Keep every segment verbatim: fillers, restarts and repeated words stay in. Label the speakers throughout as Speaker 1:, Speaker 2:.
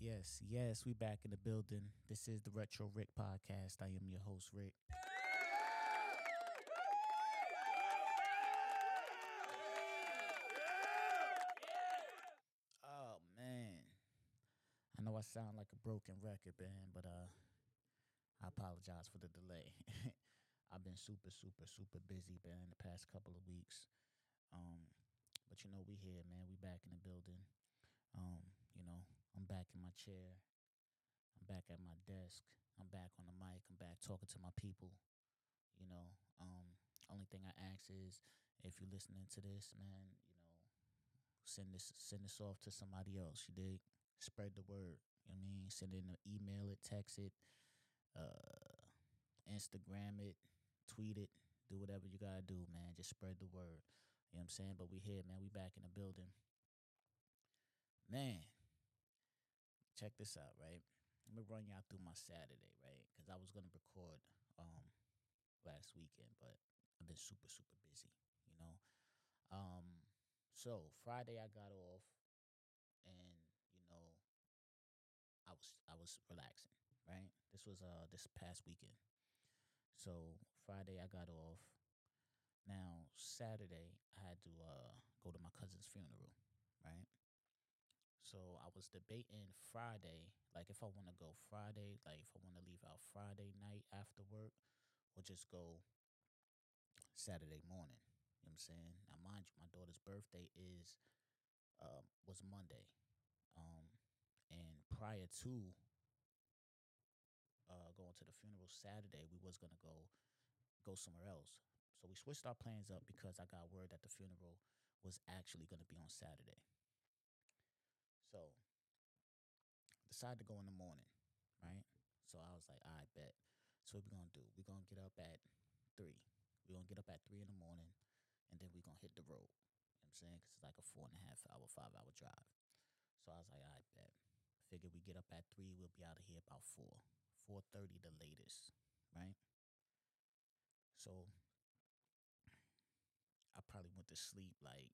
Speaker 1: yes, yes. We back in the building. This is the Retro Rick podcast. I am your host, Rick. Oh man, I know I sound like a broken record, man, but uh, I apologize for the delay. I've been super, super, super busy, man, the past couple of weeks. Um, but you know, we here, man. We back in the building. Um, you know, I'm back in my chair. I'm back at my desk. I'm back on the mic. I'm back talking to my people. You know, um, only thing I ask is if you're listening to this, man, you know, send this send this off to somebody else. You dig? Spread the word. You know what I mean? Send it in, a- email it, text it, uh, Instagram it, tweet it, do whatever you gotta do, man. Just spread the word. You know what I'm saying? But we here, man. We back in the building. Man, check this out, right? Let me run y'all through my Saturday, right? Because I was gonna record um last weekend, but I've been super, super busy, you know. Um, so Friday I got off, and you know I was I was relaxing, right? This was uh this past weekend. So Friday I got off. Now Saturday I had to uh go to my cousin's funeral, right? So I was debating Friday, like if I want to go Friday, like if I want to leave out Friday night after work, or just go Saturday morning. You know what I'm saying? Now, mind you, my daughter's birthday is um, was Monday, um, and prior to uh, going to the funeral Saturday, we was gonna go go somewhere else. So we switched our plans up because I got word that the funeral was actually gonna be on Saturday. So decided to go in the morning, right? So I was like, I bet. So what we gonna do? We're gonna get up at three. We're gonna get up at three in the morning, and then we're gonna hit the road. You know what I'm saying? Because it's like a four and a half hour, five hour drive. So I was like, I bet. Figure we get up at three, we'll be out of here about four, four thirty the latest, right? So I probably went to sleep like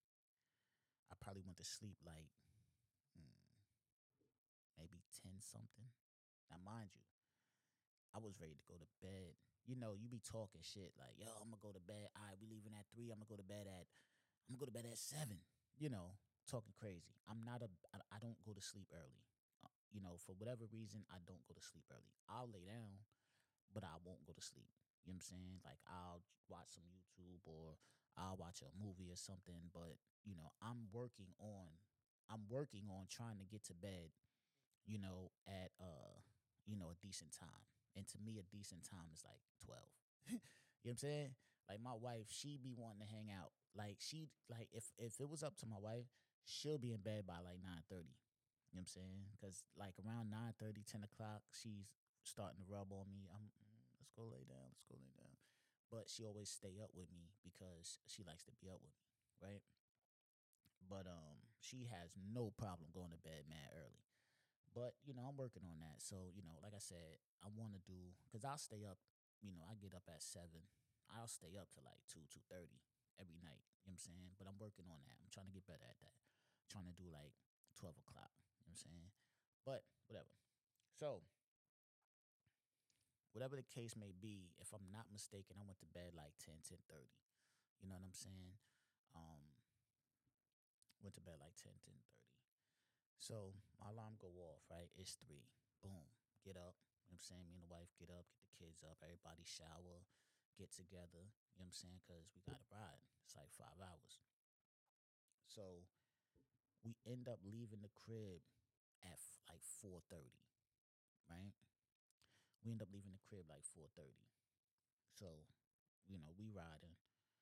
Speaker 1: I probably went to sleep like mm, maybe ten something. Now, mind you, I was ready to go to bed. You know, you be talking shit like, yo, I'm gonna go to bed. All right, we leaving at three. I'm gonna go to bed at I'm gonna go to bed at seven. You know, talking crazy. I'm not a. I, I don't go to sleep early. Uh, you know, for whatever reason, I don't go to sleep early. I'll lay down, but I won't go to sleep. You know what I'm saying? Like I'll watch some YouTube or I'll watch a movie or something. But you know, I'm working on. I'm working on trying to get to bed. You know, at uh, you know, a decent time. And to me, a decent time is like twelve. You know what I'm saying? Like my wife, she be wanting to hang out. Like she like if if it was up to my wife, she'll be in bed by like nine thirty. You know what I'm saying? Because like around nine thirty, ten o'clock, she's starting to rub on me. I'm mm, let's go lay down, let's go lay down. But she always stay up with me because she likes to be up with me, right? But um, she has no problem going to bed mad early. But you know, I'm working on that. So you know, like I said, I want to do because I'll stay up. You know, I get up at seven. I'll stay up to like two, two thirty every night. You know what I'm saying? But I'm working on that. I'm trying to get better at that. Trying to do like twelve o'clock. You know what I'm saying? But whatever. So whatever the case may be, if I'm not mistaken, I went to bed like ten, ten thirty. You know what I'm saying? Um, went to bed like ten, ten thirty. So my alarm go off, right? It's three. Boom. Get up. You know what I'm saying? Me and the wife get up, get the kids up, everybody shower, get together. You know what I'm saying? Because we got to ride. It's like five hours. So we end up leaving the crib at f- like four thirty, right? We end up leaving the crib like four thirty. So, you know, we riding.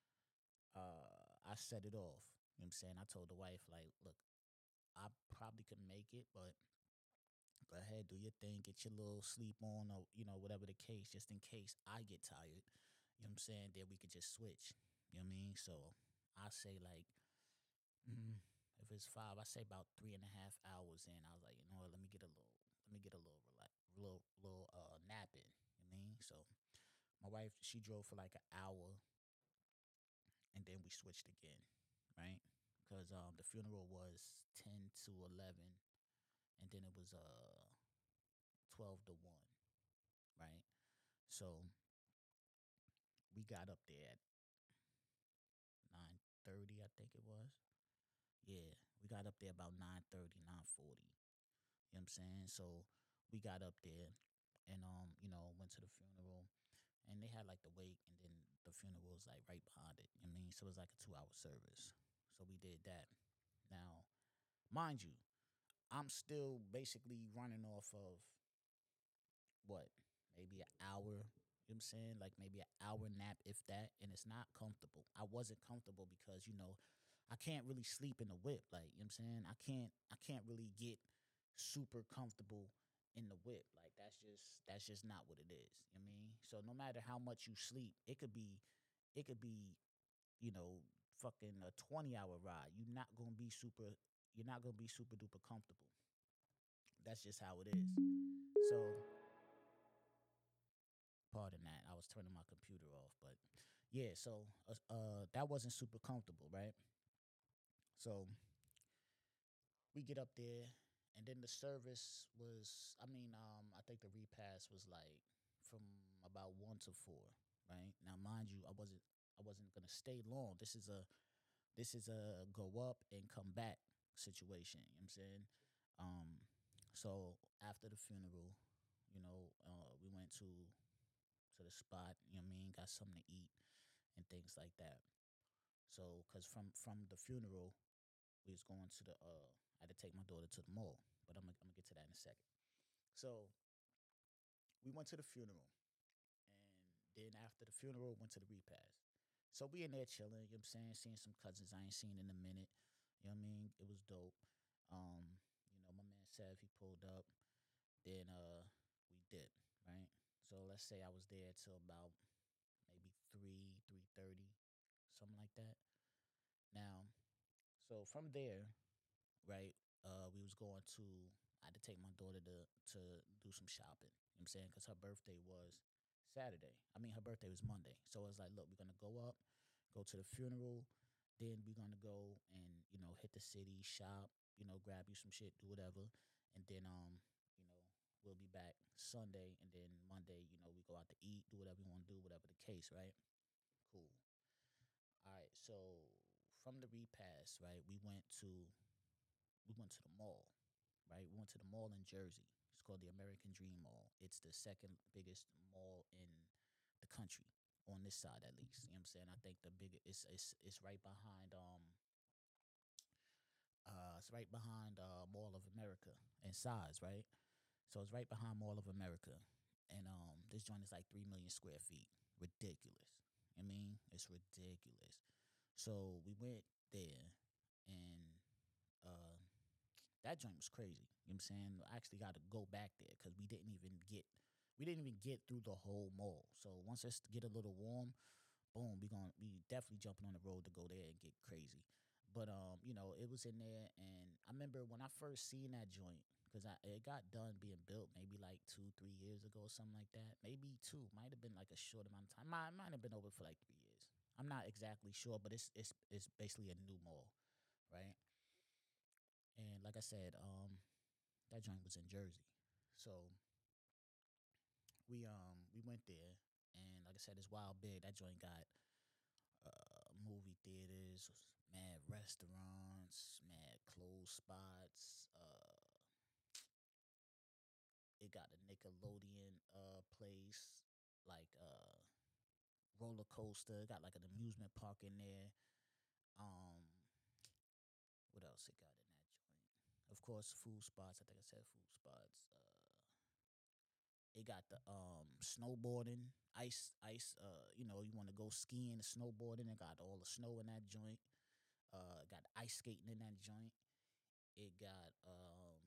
Speaker 1: Uh, I set it off. You know what I'm saying? I told the wife, like, look, I probably could make it, but go ahead, do your thing, get your little sleep on, or you know, whatever the case, just in case I get tired. You know what I'm saying? Then we could just switch. You know what I mean? So I say like, mm, if it's five, I say about three and a half hours in. I was like, you know what? Let me get a little, let me get a little relax, little, little uh nap in. You know what I mean? So my wife, she drove for like an hour, and then we switched again, right? Because um the funeral was ten to eleven. and then it was uh twelve to one, right? So we got up there at nine thirty, I think it was. Yeah, we got up there about nine thirty, nine forty. You know what I'm saying? So we got up there and um, you know, went to the funeral, and they had like the wake, and then the funeral was like right behind it. You know what I mean? So it was like a two hour service. So we did that. Now, mind you, I'm still basically running off of what, maybe an hour. You know what I'm saying? Like maybe an hour nap, if that, and it's not comfortable. I wasn't comfortable because, you know, I can't really sleep in the whip. Like, you know what I'm saying? I can't I can't really get super comfortable in the whip. Like that's just that's just not what it is. You know what I mean? So no matter how much you sleep, it could be it could be, you know, fucking a twenty hour ride. You're not gonna be super you're not gonna be super duper comfortable. That's just how it is. So pardon that. I was turning my computer off, but yeah, so uh, uh that wasn't super comfortable, right? So we get up there, and then the service was, I mean, um I think the repast was like from about one to four, right? Now mind you, I wasn't I wasn't gonna stay long. This is a this is a go up and come back situation, you know what I'm saying? Um so after the funeral, you know, uh we went to to the spot, you know what I mean, got something to eat and things like that. So, cause from from the funeral, we was going to the uh, I had to take my daughter to the mall, but I'm gonna, I'm gonna get to that in a second. So we went to the funeral, and then after the funeral, went to the repast. So we in there chilling, you know what I'm saying, seeing some cousins I ain't seen in a minute. You know what I mean? It was dope. Um, you know, my man Sev, he pulled up. Then uh we dipped, right? So let's say I was there till about maybe three, three thirty, something like that. Now, so from there, right, uh, we was going to. I had to take my daughter to to do some shopping. You know what I'm saying? Because her birthday was Saturday. I mean, her birthday was Monday. So I was like, look, we're gonna go up, go to the funeral, then we're gonna go and, you know, hit the city, shop, you know, grab you some shit, do whatever, and then um, you know, we'll be back Sunday, and then Monday, you know, we go out to eat, do whatever we want to do, whatever the case, right? Cool. All right, so from the repast, right, we went to we went to the mall, right? We went to the mall in Jersey. It's called the American Dream Mall. It's the second biggest mall in the country, on this side at least. You know what I'm saying? I think the biggest it's it's it's right behind um uh it's right behind uh Mall of America in size, right? So it's right behind Mall of America. And um this joint is like three million square feet. Ridiculous. I mean, it's ridiculous. So we went there, and uh that joint was crazy. You know what I'm saying? I actually got to go back there because we didn't even get we didn't even get through the whole mall. So once it get a little warm, boom, we going we definitely jumping on the road to go there and get crazy. But um, you know, it was in there, and I remember when I first seen that joint, because I it got done being built maybe like two, three years ago, something like that. Maybe two, might have been like a short amount of time. Might might have been over for like three years. I'm not exactly sure, but it's it's it's basically a new mall, right? And like I said, um, that joint was in Jersey. So we um we went there, and like I said, it's wild big. That joint got uh movie theaters, mad restaurants, mad clothes spots. Uh, it got a Nickelodeon uh place, like uh roller coaster. It got like an amusement park in there. Um, what else it got in that joint? Of course, food spots. I think I said food spots. Uh, It got the um snowboarding, ice, ice. Uh, you know, you want to go skiing, snowboarding. It got all the snow in that joint. Uh, it got ice skating in that joint. It got um,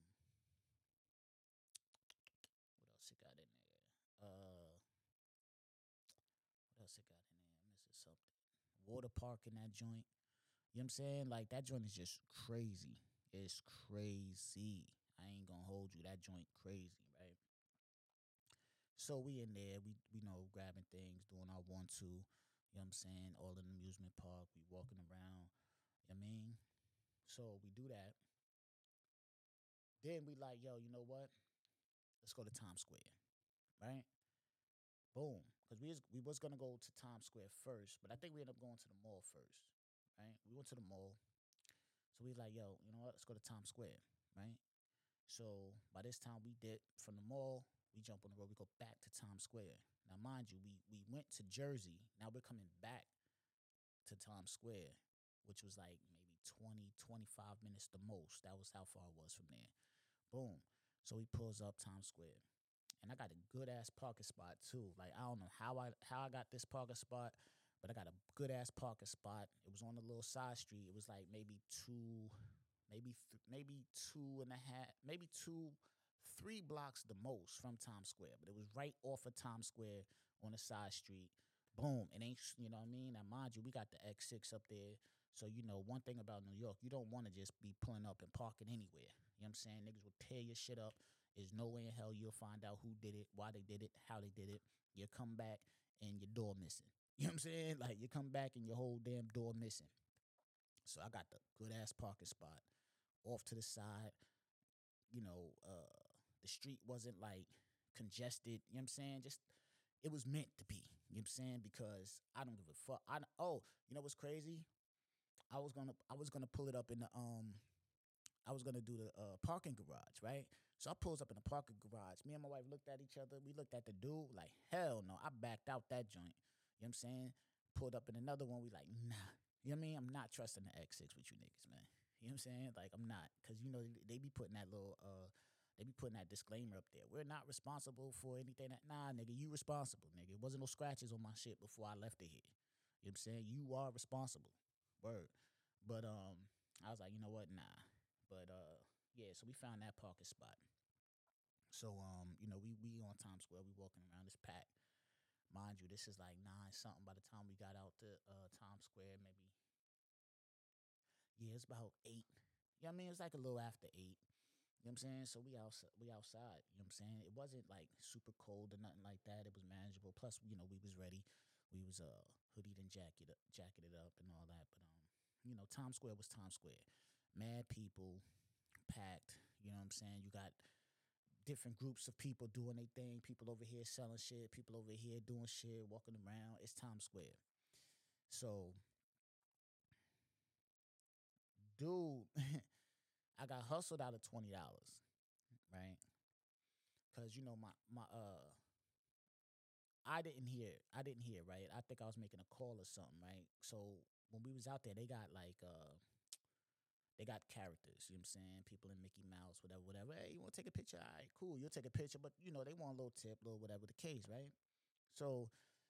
Speaker 1: what else it got in there? Uh, what else it got in there? I'm missing something. Water park in that joint. You know what I'm saying? Like that joint is just crazy. It's crazy. I ain't gonna hold you. That joint crazy, right? So we in there, we we know grabbing things, doing our one two, you know what I'm saying, all in the amusement park, we walking around, you know what I mean? So we do that. Then we like, yo, you know what? Let's go to Times Square, right? Boom. Because we was, we was gonna go to Times Square first, but I think we ended up going to the mall first, right? We went to the mall, so we like, yo, you know what? Let's go to Times Square, right? So by this time we did from the mall, we jump on the road, we go back to Times Square. Now, mind you, we we went to Jersey. Now we're coming back to Times Square, which was like maybe twenty, twenty-five minutes the most. That was how far it was from there. Boom. So he pulls up Times Square. And I got a good ass parking spot too. Like I don't know how I how I got this parking spot, but I got a good ass parking spot. It was on a little side street. It was like maybe two, maybe th- maybe two and a half, maybe two, three blocks the most from Times Square. But it was right off of Times Square on a side street. Boom. It ain't you know what I mean? Now mind you, we got the X six up there. So you know one thing about New York, you don't want to just be pulling up and parking anywhere. You know what I'm saying? Niggas will tear your shit up. There's no way in hell you'll find out who did it, why they did it, how they did it. You come back and your door missing. You know what I'm saying? Like you come back and your whole damn door missing. So I got the good ass parking spot off to the side. You know, uh, the street wasn't like congested. You know what I'm saying? Just it was meant to be. You know what I'm saying? Because I don't give a fuck. I oh, you know what's crazy? I was gonna I was gonna pull it up in the um I was gonna do the uh, parking garage, right? So I pulls up in the parking garage. Me and my wife looked at each other. We looked at the dude like, hell no. I backed out that joint. You know what I'm saying? Pulled up in another one. We like, nah. You know what I mean? I'm not trusting the X six with you niggas, man. You know what I'm saying? Like, I'm not. Because, you know, they be putting that little, uh, they be putting that disclaimer up there. We're not responsible for anything that, nah, nigga, you responsible, nigga. It wasn't no scratches on my shit before I left it here. You know what I'm saying? You are responsible. Word. But, um, I was like, you know what? Nah. But, uh, yeah, so we found that parking spot. So, um, you know, we we on Times Square. We walking around this pack. Mind you, this is like nine something by the time we got out to uh, Times Square. Maybe, yeah, it's about eight. Yeah, I mean, it's like a little after eight. You know what I'm saying? So we outside. We outside. You know what I'm saying? It wasn't like super cold or nothing like that. It was manageable. Plus, you know, we was ready. We was uh hoodied and jacket jacketed up and all that. But um, you know, Times Square was Times Square. Mad people, packed. You know what I'm saying? You got different groups of people doing their thing. People over here selling shit. People over here doing shit, walking around. It's Times Square. So, dude, I got hustled out of twenty dollars, right? Cause you know my my uh, I didn't hear. I didn't hear. Right. I think I was making a call or something. Right. So when we was out there, they got like uh they got characters, you know what I'm saying? People in Mickey Mouse, whatever, whatever. Hey, you want to take a picture? All right, cool. You'll take a picture, but you know, they want a little tip, little whatever the case, right? So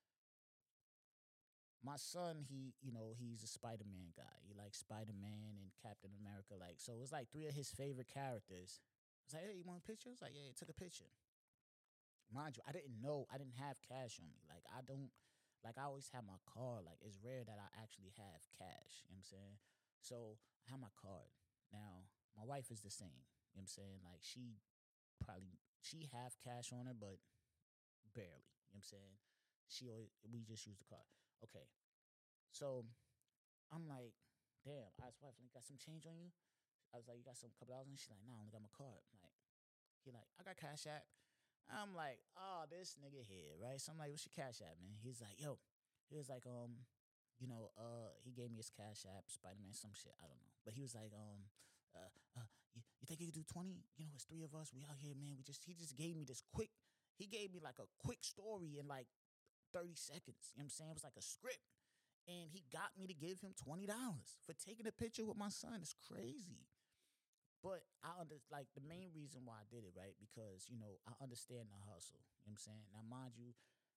Speaker 1: my son, he, you know, he's a Spider-Man guy. He likes Spider-Man and Captain America. Like, so it was like three of his favorite characters. It's like, hey, you want a picture? It's like, yeah, he took a picture. Mind you, I didn't know, I didn't have cash on me. Like, I don't, like, I always have my card. Like, it's rare that I actually have cash. You know what I'm saying? So I have my card. Now, my wife is the same. You know what I'm saying? Like, she probably, she have cash on her, but barely. You know what I'm saying? She always, we just use the card. Okay. So I'm like, damn, I was wife, like, got some change on you? I was like, you got some couple dollars? And she's like, nah, I only got my card. Like, he like, I got Cash App. I'm like, oh, this nigga here, right? So I'm like, what's your Cash App, man? He's like, yo, he was like, um, you know, uh, he gave me his Cash App, Spider Man, some shit, I don't know. But he was like, um, uh, uh, you, you think you could do twenty? You know, it's three of us. We out here, man. We just, he just gave me this quick, he gave me like a quick story in like thirty seconds. You know what I'm saying? It was like a script. And he got me to give him twenty dollars for taking a picture with my son. It's crazy. But I under like the main reason why I did it, right? Because, you know, I understand the hustle. You know what I'm saying? Now, mind you,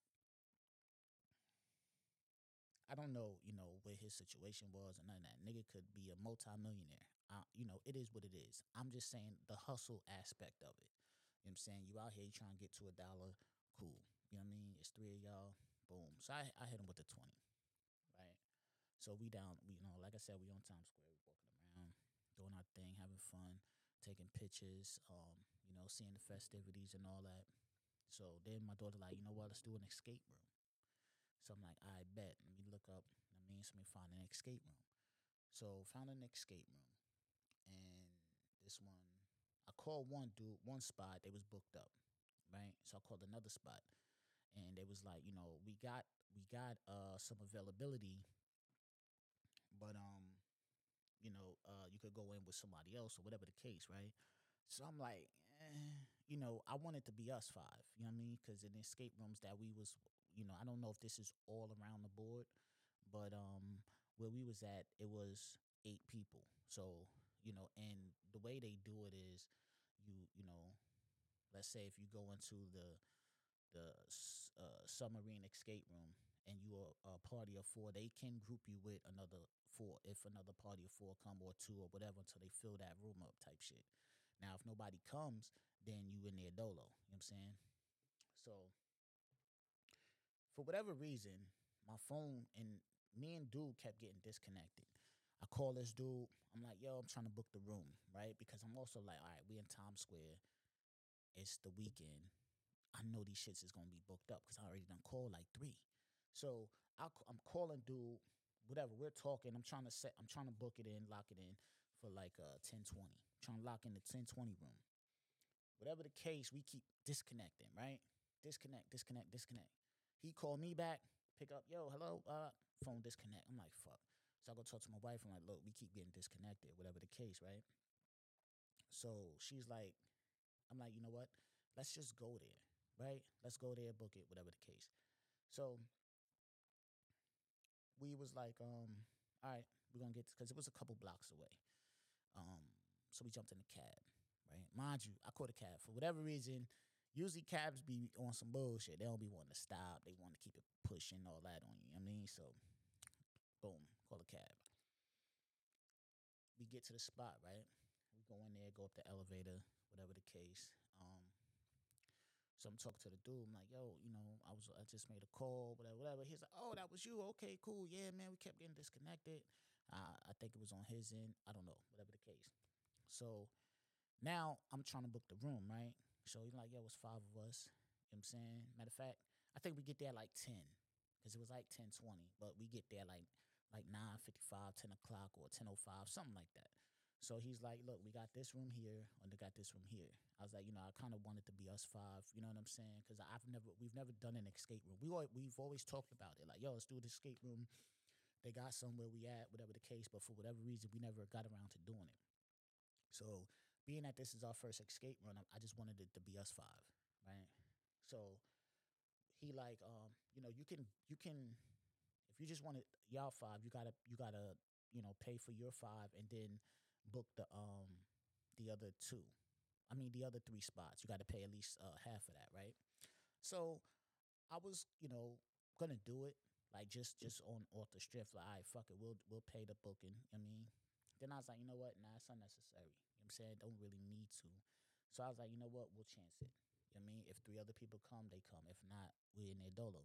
Speaker 1: I don't know, you know, what his situation was and none of that. Nigga could be a multimillionaire. Uh, you know, it is what it is. I'm just saying the hustle aspect of it. You know what I'm saying? You out here, you trying to get to a dollar, cool. You know what I mean? It's three of y'all, boom. So I, I hit him with the twenty, right? So we down, we, you know, like I said, we on Times Square, we walking around, doing our thing, having fun, taking pictures, um, you know, seeing the festivities and all that. So then my daughter like, you know what, let's do an escape room. So I'm like, I bet. Let me look up. I mean, so we find an escape room. So found an escape room, and this one, I called one dude, one spot, they was booked up, right? So I called another spot, and they was like, you know, we got we got uh some availability, but um, you know, uh, you could go in with somebody else or whatever the case, right? So I'm like, eh, you know, I want it to be us five. You know what I mean? Because in the escape rooms that we was, you know, I don't know if this is all around the board, but um, where we was at, it was eight people. So you know, and the way they do it is, you you know, let's say if you go into the the uh, submarine escape room and you are a party of four, they can group you with another four if another party of four come or two or whatever until they fill that room up type shit. Now, if nobody comes, then you in there dolo. You know what I'm saying? So, for whatever reason, my phone and me and dude kept getting disconnected. I call this dude. I'm like, yo, I'm trying to book the room, right? Because I'm also like, all right, we in Times Square. It's the weekend. I know these shits is gonna be booked up because I already done called like three. So I, am calling dude, whatever. We're talking. I'm trying to set. I'm trying to book it in, lock it in for like uh ten twenty. Trying to lock in the ten twenty room. Whatever the case, we keep disconnecting, right? Disconnect, disconnect, disconnect. He called me back, pick up, yo, hello, uh, phone disconnect. I'm like, fuck. So I go talk to my wife. I'm like, look, we keep getting disconnected, whatever the case, right? So she's like, I'm like, you know what? Let's just go there, right? Let's go there, book it, whatever the case. So we was like, um, all right, we're gonna get because it was a couple blocks away. Um, so we jumped in the cab, right? Mind you, I caught a cab for whatever reason. Usually cabs be on some bullshit. They don't be wanting to stop. They want to keep it pushing all that on you. You know what I mean? So, boom, call a cab. We get to the spot, right? We go in there, go up the elevator, whatever the case. Um, so I'm talking to the dude. I'm like, yo, you know, I was I just made a call, whatever, whatever. He's like, oh, that was you. Okay, cool. Yeah, man, we kept getting disconnected. Uh, I think it was on his end. I don't know, whatever the case. So now I'm trying to book the room, right? So he's like, yo, it's five of us. You know what I'm saying? Matter of fact, I think we get there like ten because it was like ten twenty, but we get there like like nine fifty-five, ten o'clock or ten oh five, something like that. So he's like, look, we got this room here and they got this room here. I was like, you know, I kind of wanted to be us five, you know what I'm saying? Because I've never, we've never done an escape room. We always, we've always talked about it, like, yo, let's do the escape room. They got somewhere we at, whatever the case, but for whatever reason, we never got around to doing it. So being that this is our first escape run, I just wanted it to be us five, right? So he like, um, you know, you can, you can, if you just want it, y'all five, you gotta, you gotta, you know, pay for your five and then book the um the other two. I mean the other three spots. You got to pay at least uh, half of that, right? So I was, you know, gonna do it like just just on off the strip. Like, all right, fuck it, we'll we'll pay the booking. I mean, then I was like, you know what? Nah, it's unnecessary. You know what I'm saying? Don't really need to. So I was like, you know what? We'll chance it. You know what I mean? If three other people come, they come. If not, we in there dolo.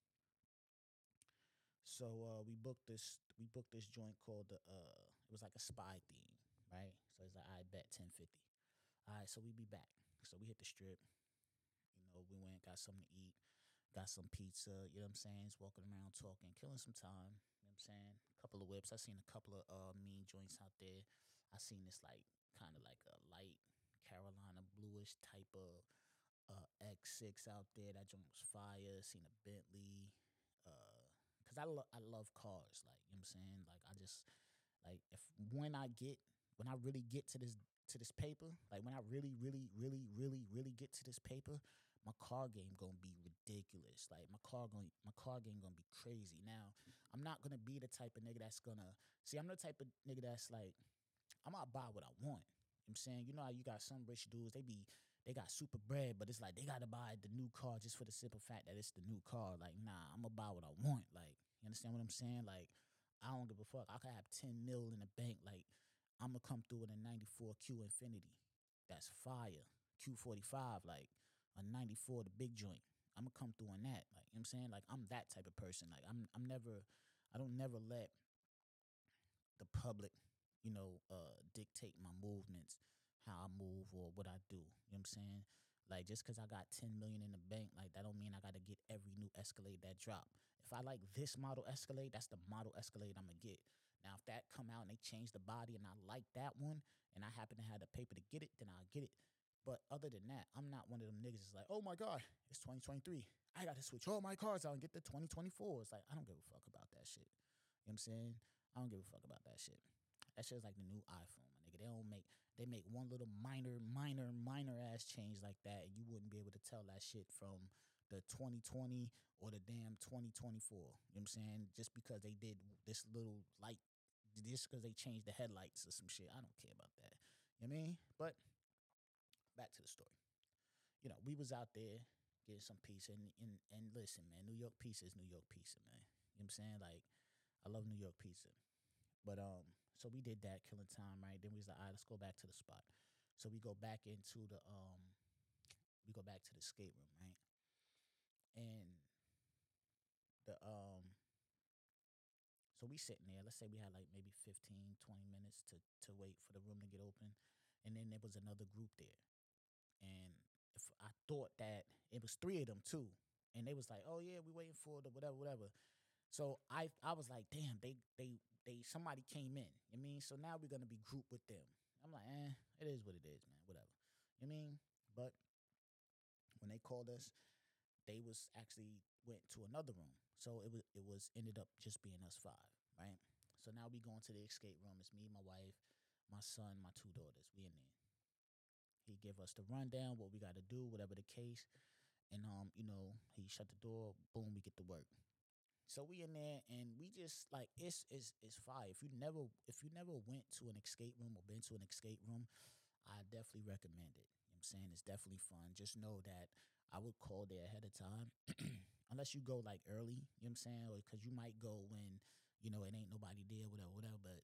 Speaker 1: So uh, we booked this. We booked this joint called the. Uh, it was like a spy theme, right? So it's like I bet ten fifty. All right, so we be back. So we hit the strip. You know, we went, got something to eat, got some pizza. You know what I'm saying? Just walking around talking, killing some time. You know what I'm saying? A couple of whips. I seen a couple of uh, mean joints out there. I seen this like kind of like a light Carolina bluish type of uh, X six out there. That joint was fire. Seen a Bentley. Uh, Cause I, lo- I love cars. Like, you know what I'm saying? Like, I just like if when I get when I really get to this to this paper, like when I really, really, really, really, really get to this paper, my car game gonna be ridiculous. Like my car going my car game gonna be crazy. Now, I'm not gonna be the type of nigga that's gonna see I'm the type of nigga that's like I'm gonna buy what I want. You know what I'm saying? You know how you got some rich dudes, they be they got super bread, but it's like they gotta buy the new car just for the simple fact that it's the new car. Like, nah, I'm gonna buy what I want. Like, you understand what I'm saying? Like, I don't give a fuck. I could have ten mil in the bank. Like, I'm gonna come through with a ninety-four Q Infinity. That's fire. Q forty-five, like a ninety-four, the big joint. I'm gonna come through on that. Like, you know what I'm saying? Like, I'm that type of person. Like, I'm I'm never I don't never let the public, you know, uh, dictate my movements, how I move or what I do. You know what I'm saying? Like just cause I got ten million in the bank, like that don't mean I gotta get every new Escalade that drop. If I like this model Escalade, that's the model Escalade I'm gonna get. Now if that come out and they change the body and I like that one and I happen to have the paper to get it, then I'll get it. But other than that, I'm not one of them niggas that's like, oh my God, it's twenty twenty-three. I got to switch all my cards out and get the twenty twenty-four. It's like, I don't give a fuck about that shit. You know what I'm saying? I don't give a fuck about that shit. That shit's like the new iPhone, my nigga. They don't make, they make one little minor, minor, minor ass change like that, and you wouldn't be able to tell that shit from the twenty twenty or the damn twenty twenty-four. You know what I'm saying? Just because they did this little light, just because they changed the headlights or some shit. I don't care about that. You know what I mean? But back to the story. You know, we was out there getting some pizza, and, and, and listen, man, New York pizza is New York pizza, man. You know what I'm saying? Like, I love New York pizza. But, um, so we did that, killing time, right? Then we was like, all right, let's go back to the spot. So we go back into the, um, we go back to the skate room, right? And the, um, so we sitting there, let's say we had like maybe fifteen, twenty minutes to, to wait for the room to get open. And then there was another group there. And if I thought that it was three of them too. And they was like, oh yeah, we waiting for the whatever, whatever. So I I was like, damn, they they they somebody came in. You know what I mean? So now we're gonna be grouped with them. I'm like, eh, it is what it is, man. Whatever. You know what I mean? But when they called us, they was actually went to another room. So it was it was ended up just being us five, right? So now we going to the escape room. It's me, my wife, my son, my two daughters. We in there. He give us the rundown, what we got to do, whatever the case, and um, you know, he shut the door. Boom, we get to work. So we in there, and we just like it's it's it's fire. If you never if you never went to an escape room or been to an escape room, I definitely recommend it. You know what I'm saying? It's definitely fun. Just know that I would call there ahead of time, unless you go like early. You know what I'm saying? Or because you might go when you know it ain't nobody there, whatever, whatever. But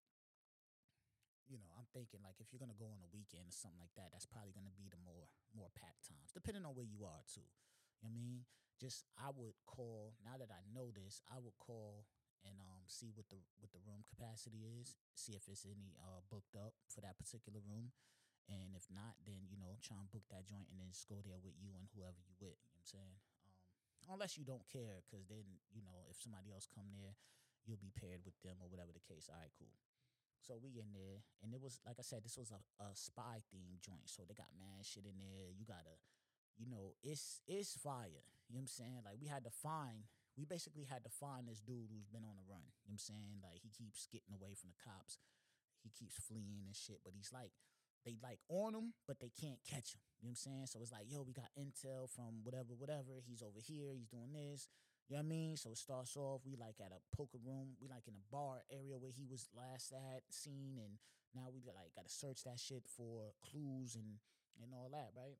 Speaker 1: you know, I'm thinking like if you're gonna go on a weekend or something like that, that's probably gonna be the more more packed times, depending on where you are too. You know what I mean? Just I would call now that I know this, I would call and um see what the what the room capacity is, see if it's any uh booked up for that particular room. And if not, then you know, try and book that joint and then just go there with you and whoever you with. You know what I'm saying? Um, unless you don't care, because then you know if somebody else come there, you'll be paired with them or whatever the case. All right, cool. So we in there, and it was like I said, this was a, a spy themed joint. So they got mad shit in there. You gotta, you know, it's it's fire. You know what I'm saying? Like we had to find, we basically had to find this dude who's been on the run. You know what I'm saying? Like he keeps getting away from the cops. He keeps fleeing and shit. But he's like, they like on him, but they can't catch him. You know what I'm saying? So it's like, yo, we got intel from whatever, whatever. He's over here. He's doing this. You know what I mean? So it starts off, we like at a poker room. We like in a bar area where he was last at, seen, and now we like got to search that shit for clues and and all that, right?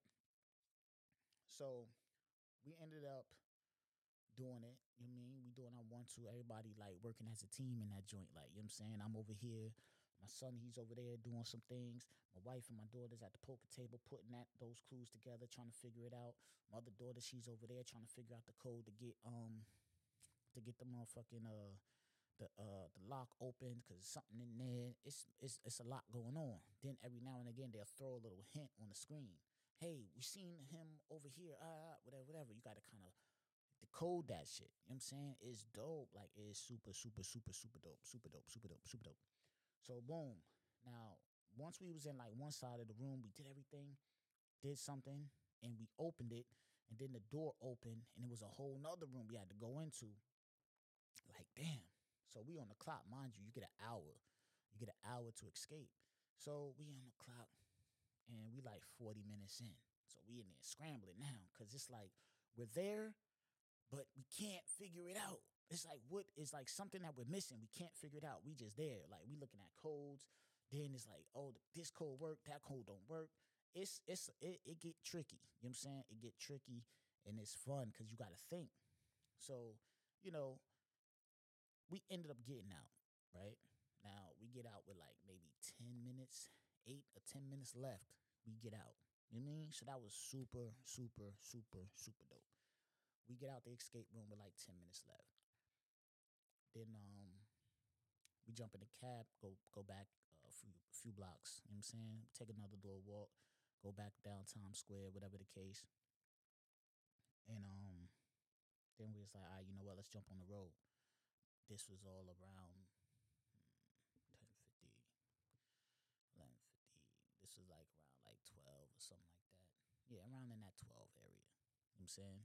Speaker 1: So we ended up doing it. You know what I mean? We doing our one, two, everybody like working as a team in that joint. Like, you know what I'm saying? I'm over here. My son, he's over there doing some things. My wife and my daughter's at the poker table putting that those clues together, trying to figure it out. My other daughter, she's over there trying to figure out the code to get um to get the motherfucking uh the uh the lock open because something in there. It's it's it's a lot going on. Then every now and again they'll throw a little hint on the screen. Hey, we seen him over here. Ah, uh, whatever, whatever. You got to kind of decode that shit. You know what I'm saying? It's dope. Like it's super, super, super, super dope. Super dope. Super dope. Super dope. So boom. Now once we was in like one side of the room, we did everything, did something, and we opened it. And then the door opened, and it was a whole nother room we had to go into. Like, damn. So we on the clock, mind you, you get an hour. You get an hour to escape. So we on the clock and we like forty minutes in. So we in there scrambling now because it's like we're there, but we can't figure it out. It's like what it's like something that we're missing. We can't figure it out. We just there. Like we looking at codes. Then it's like, oh, this code work, that code don't work. It's it's it, it get tricky. You know what I'm saying? It get tricky and it's fun because you gotta think. So, you know, we ended up getting out, right? Now we get out with like maybe ten minutes, eight or ten minutes left. We get out. You know what I mean? So that was super, super, super, super dope. We get out the escape room with like ten minutes left. Then um we jump in the cab, go go back uh, a few a few blocks. You know what I'm saying? Take another little walk, go back down Times Square, whatever the case. And um then we was like, all right, you know what? Let's jump on the road. This was all around ten fifty, I'm saying?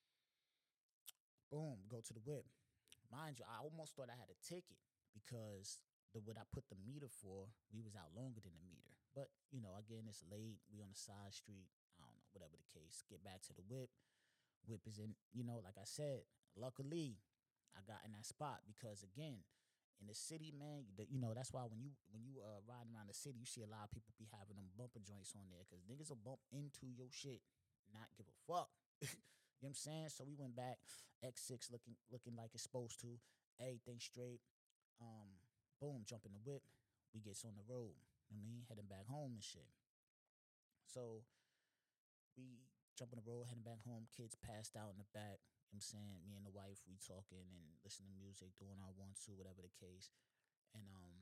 Speaker 1: Boom, go to the whip. Mind you, I almost thought I had a ticket because the what I put the meter for, we was out longer than the meter. But, you know, again, it's late. We on the side street. I don't know, whatever the case. Get back to the whip. Whip is in, you know, like I said, luckily I got in that spot because again, in the city, man, you, you know, that's why when you when you uh riding around the city, you see a lot of people be having them bumper joints on there because niggas will bump into your shit, not give a fuck. You know what I'm saying? So we went back, X six looking looking like it's supposed to, everything straight. Um, boom, jump in the whip. We gets on the road. You know what I mean, heading back home and shit. So we jump on the road, heading back home. Kids passed out in the back. You know what I'm saying? Me and the wife, we talking and listening to music, doing our one, two, whatever the case. And um,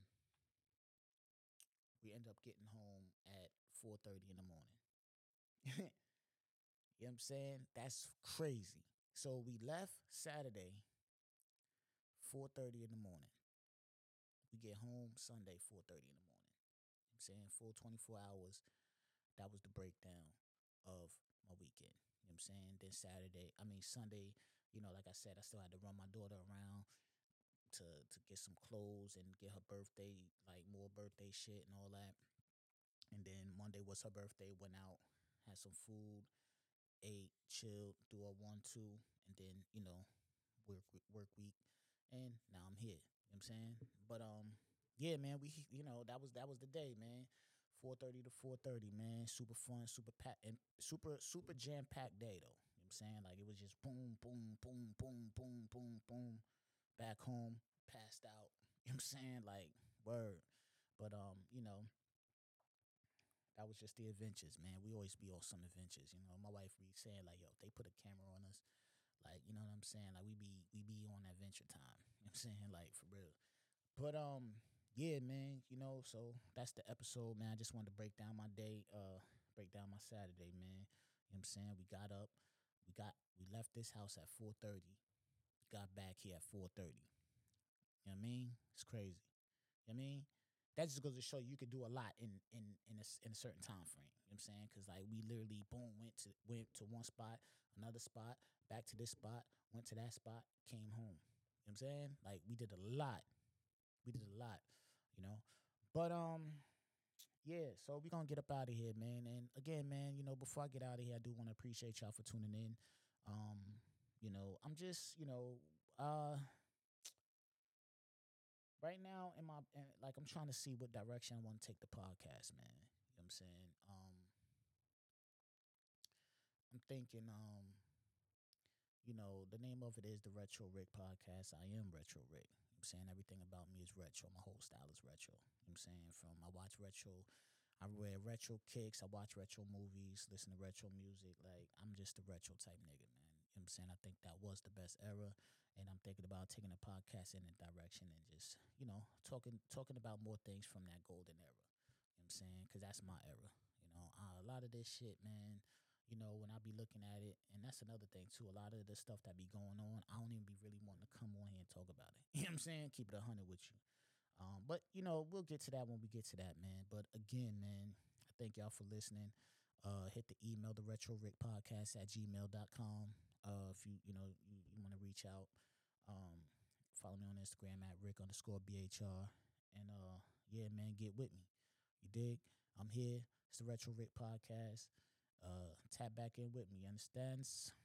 Speaker 1: we end up getting home at four thirty in the morning. You know what I'm saying? That's crazy. So we left Saturday, four thirty in the morning. We get home Sunday, four thirty in the morning. You know what I'm saying? Full twenty-four hours. That was the breakdown of my weekend. You know what I'm saying? Then Saturday, I mean Sunday, you know, like I said, I still had to run my daughter around to to get some clothes and get her birthday, like more birthday shit and all that. And then Monday was her birthday, went out, had some food, ate, chilled, do a one, two, and then, you know, work work week. And now I'm here. You know what I'm saying? But um yeah, man, we you know, that was that was the day, man. four thirty to four thirty, man. Super fun, super packed and super super jam packed day though. You know what I'm saying? Like it was just boom, boom, boom, boom, boom, boom, boom. Back home, passed out. You know what I'm saying? Like word. But um, you know, that was just the adventures, man. We always be on some adventures, you know. My wife be saying like, "Yo, if they put a camera on us, like, you know what I'm saying? Like we be we be on adventure time." You know what I'm saying? Like for real. But um, yeah, man, you know, so that's the episode, man. I just wanted to break down my day, uh, break down my Saturday, man. You know what I'm saying? We got up, we got we left this house at four thirty, got back here at four thirty. You know what I mean? It's crazy. You know what I mean? That just goes to show you could do a lot in in in a, in a certain time frame. You know what I'm saying? Because like we literally boom went to went to one spot, another spot, back to this spot, went to that spot, came home. You know what I'm saying? Like we did a lot. We did a lot. You know, but um. Yeah, so we gonna get up out of here, man. And again, man, you know, before I get out of here, I do want to appreciate y'all for tuning in. Um, you know, I'm just, you know, uh, right now in my in, like I'm trying to see what direction I want to take the podcast, man. You know what I'm saying? Um I'm thinking um you know, the name of it is the Retro Rick podcast. I am Retro Rick. You know what I'm saying? Everything about me is retro. My whole style is retro. You know what I'm saying? From I watch retro I wear retro kicks, I watch retro movies, listen to retro music. Like I'm just a retro type nigga, man. You know what I'm saying? I think that was the best era. And I'm thinking about taking the podcast in that direction and just, you know, talking talking about more things from that golden era. You know what I'm saying? Because that's my era. You know, uh, a lot of this shit, man, you know, when I be looking at it, and that's another thing, too, a lot of the stuff that be going on, I don't even be really wanting to come on here and talk about it. You know what I'm saying? Keep it one hundred with you. Um, but, you know, we'll get to that when we get to that, man. But again, man, I thank y'all for listening. Uh, hit the email, the retro rick podcast at gmail dot com. Uh, if you, you know, you, you want to reach out, um, follow me on Instagram at Rick underscore B H R. And, uh, yeah, man, get with me. You dig? I'm here. It's the Retro Rick podcast. Uh, tap back in with me. You understand?